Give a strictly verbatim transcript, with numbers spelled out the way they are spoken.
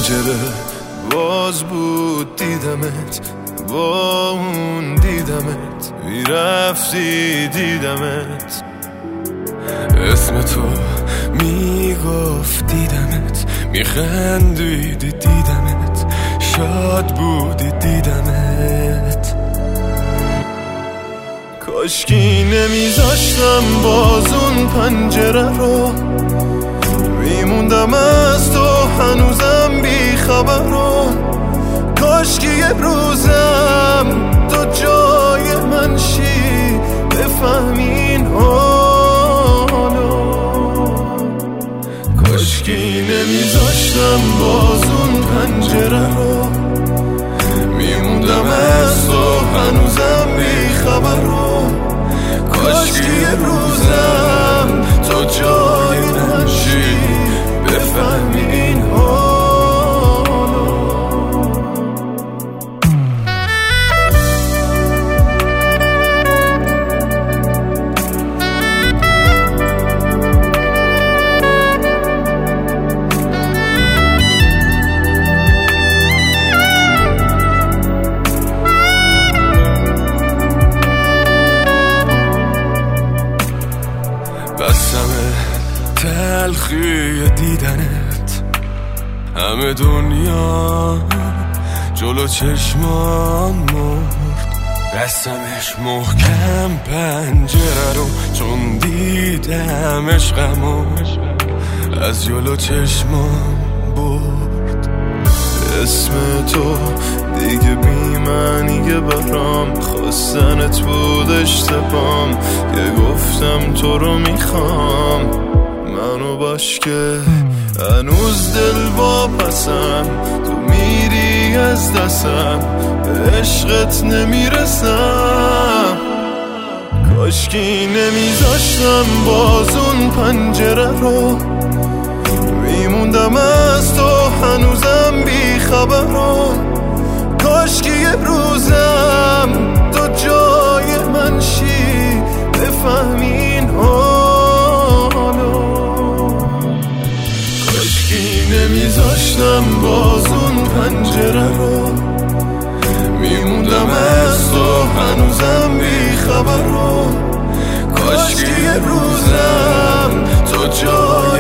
پنجره باز بود دیدمت، با اون دیدمت میرفتی دیدمت، اسم تو میگفت دیدمت، میخندیدی دیدمت، شاد بودی دیدمت. کاشکی نمیذاشتم باز اون پنجره رو، میموندم از تو هنوزم بی خبر رو. کاشکی یه روزم تو جای من شی، بفهمین حالو. کاشکی نمیذاشتم باز اون پنجره رو، میموندم از تو هنوزم بی خبر رو. کاشکی یه روزم تو جای من شی، بفهمین حالو. بسمه تلخی دیدنت، همه دنیا جلو چشمان مرد. بستمش محکم پنجره رو، چون دیدم عشقمو از جلو چشمان برد. اسم تو دیگه بی معنیه برام، خواستنت بود اشتبام که گفتم تو رو میخوام. منو باش که هنوز دل واپسم، تو میری از دستم، به عشقت نمیرسم. کاشکی نمیذاشتم باز اون پنجره رو، میموندم از تو هنوزم بی خبر رو. کاشکی یه روزم تو جای من شی، بفهمین حالو. کاشکی نمیذاشتم باز اون پنجره رو، میموندم از تو هنوزم بی خبر رو. کاشکی یه روزم تو جای